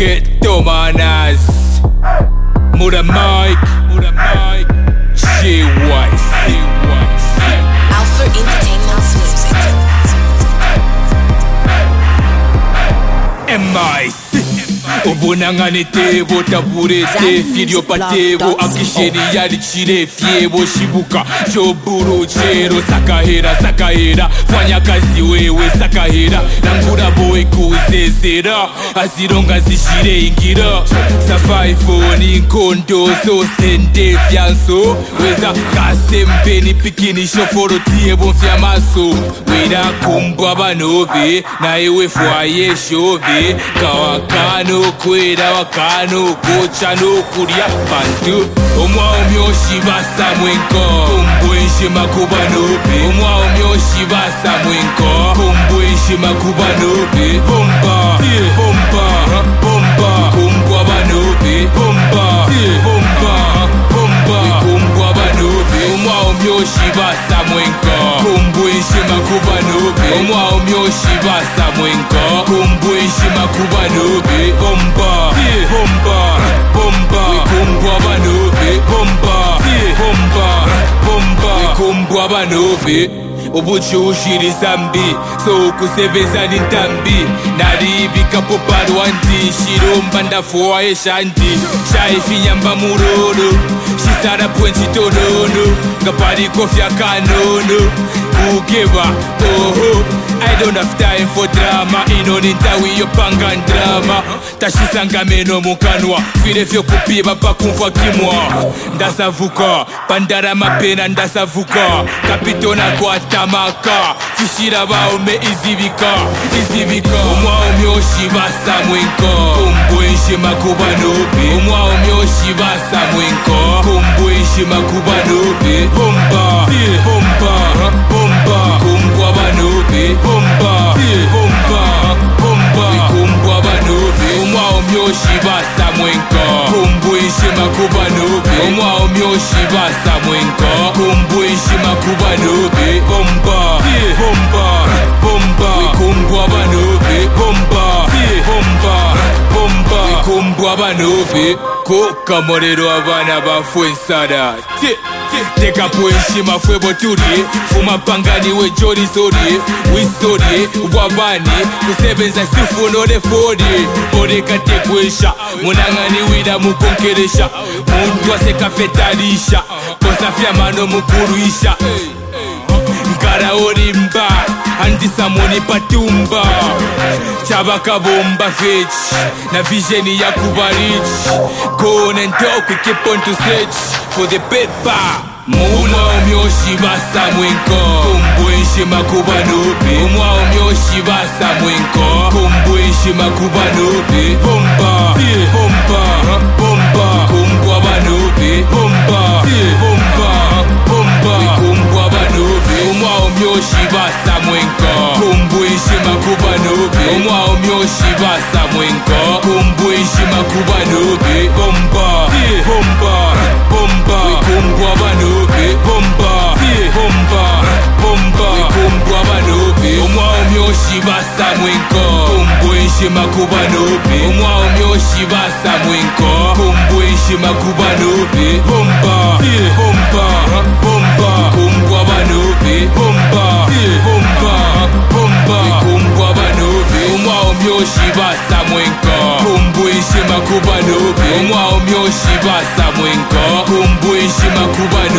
Ghetto Manas Muda Mike G-Wise Alpha Entertainment's music. M.I.C Obonangane tebo taburete Filio patebo akisheni yali chile fiebo shibuka Choburo chero sakahera Fanya kazi wewe sakahera Nangura boy kuzezera Azironga zishire ingira Safaifo ni nkondo so sende fianso Weza kasembeni pikini shoforo tiebo mfiamaso Weda kumbwa banobe Na ewe fwaye shobe Kawakano kwera wakano Gocha no kuria bantu Omwa omyoshi basa mwenko Kumbwenshi makuba nobe Omwa omyoshi basa mwenko Kumbwenshi makuba nobe Bomba, bomba, bomba Kumbwa banobe Bomba, bomba, bomba Kumbwa banobe Omwa omyoshi basa mwenko Kumbwenshi makuba nobe Omwa omyoshi basa mwenko Kumbwenshi makuba nobe Bomba, bomba, bomba Kumbwa banobe Bomba, bomba, bomba Kumbwa banobe Ubuchushiri zambi So kuseveza nintambi Naribika poparo anti Shiromba ndafoa eshanti Shaifi yamba muroro Shisara pwenchi tonono Kapari kofia kanono Kukeba, oho I don't have time for drama Inonintawi yo pangan drama Tashisanga meno mukanwa File vyo kupiba pakumfa kimwa Ndasavuka, pandara mapena ndasavuka Kapitona kwa tamaka Fishira baume izibika Omwa omyoshi basa mwenko Kumbwenshi makuba nobe Omwa omyoshi basa mwenko Kumbwenshi makuba nobe Bomba, bomba, bomba Kumbwa banobe Bomba, bomba, bomba Kumbwa banobe Omwa omyoshi basa mwenko Kumbwenshi makuba nobe Omwa omyoshi basa mwenko Kumbwenshi makuba nobe Bomba, bomba, bomba Kumbwa banobe Bomba, bomba, bomba Kumbwa banobe Koka morero abana bafwensada Teka poeshima fwebo turi Fuma pangani we jori sori Wisori, wabani Kusebenza sifu nore fori Oreka tekwesha Munangani wida mukonkeresha Mundu aseka fetalisha Kosafia mano mukuruisha Nkara orimba Andisa moni patumba Chabaka bomba fetch Na visioni ya kubarich Go on and talk, we keep on to search For the paper Omwa omyoshi basa mwenko Kumbwenshi makuba nobe Omwa omyoshi basa mwenko Kumbwenshi makuba nobe Bomba, bomba, bomba Kumbwa banobe Bomba, bomba, bomba Kumbwa banobe Omwa omyoshi basa mwenko Kumbwenshi makuba nobe Omwa omyoshi basa mwenko Kumbwenshi makuba nobe Bomba, bomba, bomba Kumbwa banobe Bomba, bomba, bomba Kumbwa banobe Omwa omyoshi basa mwenko Kumbwenshi makuba nobe Omwa omyoshi basa mwenko Kumbwenshi makuba nobe Bomba, bomba, bomba Kumbwa banobe Bomba, bomba, bomba Kumbwa banobe Omwa omyoshi basa mwenko Kumbwenshi makuba nobe Omwa omyoshi basa mwenko Kumbwenshi makuba nobe